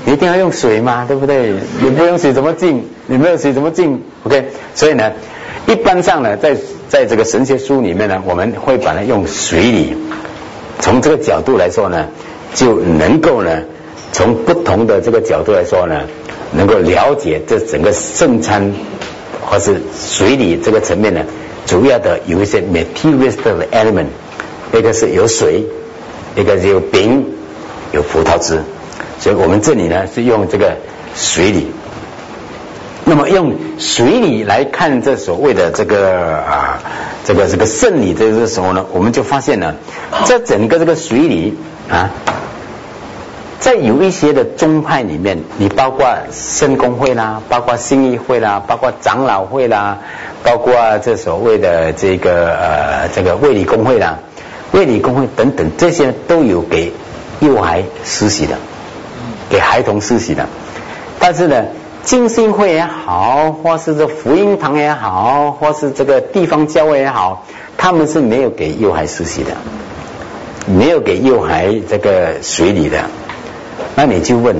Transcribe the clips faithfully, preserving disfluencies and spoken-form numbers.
你一定要用水嘛，对不对？你不用水怎么敬？你没有水怎么敬 ？OK， 所以呢，一般上呢，在在这个神学书里面呢，我们会把它用水理，从这个角度来说呢，就能够呢，从不同的这个角度来说呢，能够了解这整个圣餐或是水理这个层面呢，主要的有一些 materialistic 的 element， 一个是有水，一个是有饼，有葡萄汁。所以我们这里呢是用这个水理，那么用水理来看这所谓的这个啊这个这个圣礼这个时候呢，我们就发现呢，这整个这个水理啊，在有一些的宗派里面，你包括圣公会啦，包括信义会啦，包括长老会啦，包括这所谓的这个呃这个卫理公会啦、卫理公会等等，这些都有给幼孩施洗的。给孩童施洗的，但是呢，浸信会也好，或是这福音堂也好，或是这个地方教会也好，他们是没有给幼孩施洗的，没有给幼孩这个水礼的。那你就问，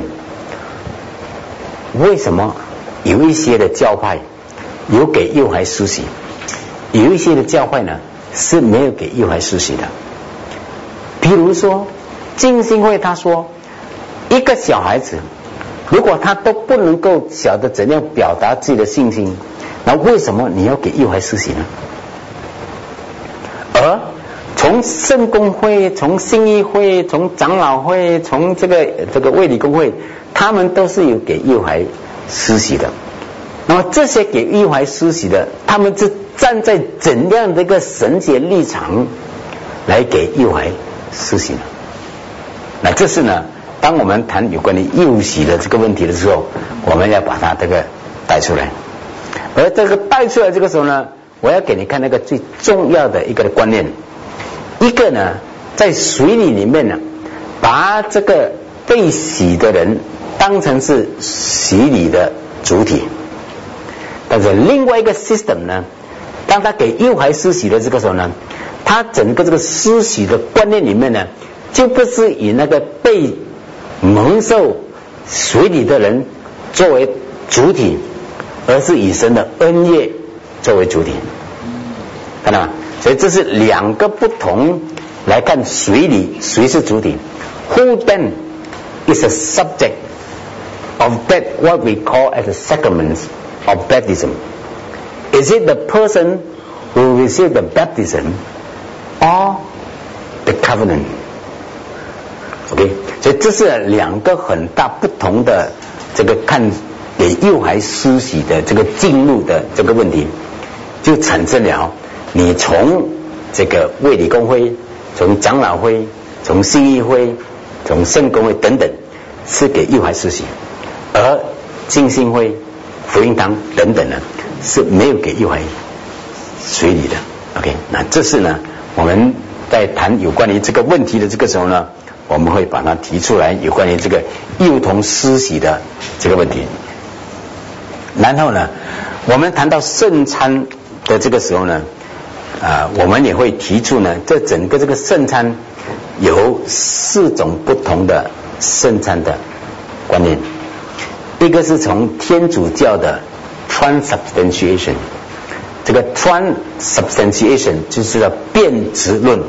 为什么有一些的教派有给幼孩施洗，有一些的教派呢是没有给幼孩施洗的？比如说浸信会他说，一个小孩子如果他都不能够晓得怎样表达自己的信心，那为什么你要给幼孩施洗呢？而从圣公会、从信义会、从长老会、从这个这个卫理公会，他们都是有给幼孩施洗的。那么这些给幼孩施洗的，他们是站在怎样的一个神学立场来给幼孩施洗呢？那这是呢，当我们谈有关于幼洗的这个问题的时候，我们要把它这个带出来。而这个带出来这个时候呢，我要给你看那个最重要的一个观念。一个呢，在水里里面呢，把这个被洗的人当成是洗礼的主体。但是另外一个 system 呢，当他给幼孩施洗的这个时候呢，他整个这个施洗的观念里面呢，就不是以那个被蒙受水礼的人作为主体，而是以神的恩业作为主体，看到吗？所以这是两个不同来看水礼，谁是主体 ？Who then is a subject of that what we call as the sacraments of baptism? Is it the person who received the baptism or the covenant? OK， 所以这是两个很大不同的这个看给幼孩施洗的这个进入的这个问题，就产生了你从这个卫理公会、从长老会、从信义会、从圣公会等等是给幼孩施洗，而浸信会、福音堂等等呢是没有给幼孩水礼的。OK， 那这是呢我们在谈有关于这个问题的这个时候呢，我们会把它提出来，有关于这个幼童施洗的这个问题。然后呢，我们谈到圣餐的这个时候呢，啊、呃，我们也会提出呢，这整个这个圣餐有四种不同的圣餐的观念。一个是从天主教的 transubstantiation， 这个 transubstantiation 就是叫变质论。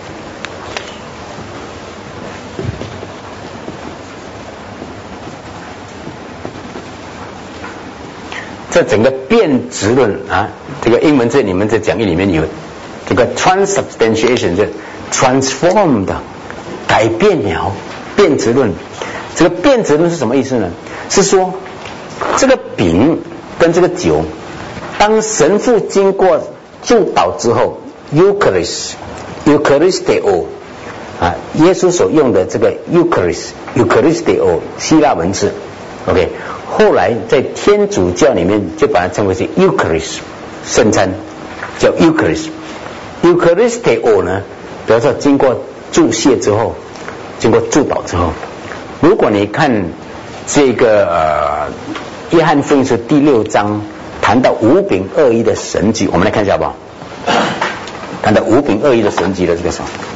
这整个变质论啊，这个英文在你们在讲义里面有这个 transubstantiation， 就 transformed 改变了变质论。这个变质论是什么意思呢？是说这个饼跟这个酒，当神父经过祝祷之后 ，Eucharist Eucharisteo 啊，耶稣所用的这个 Eucharist Eucharisteo 希腊文字 ，OK。后来在天主教里面就把它称为是 Eucharist 圣餐，叫 Eucharist Eucharisteo 呢，比如说经过注谢之后，经过祝祷之后，如果你看这个呃约翰福音书第六章谈到五饼二鱼的神迹，我们来看一下好不好？谈到五饼二鱼的神迹的这个时候。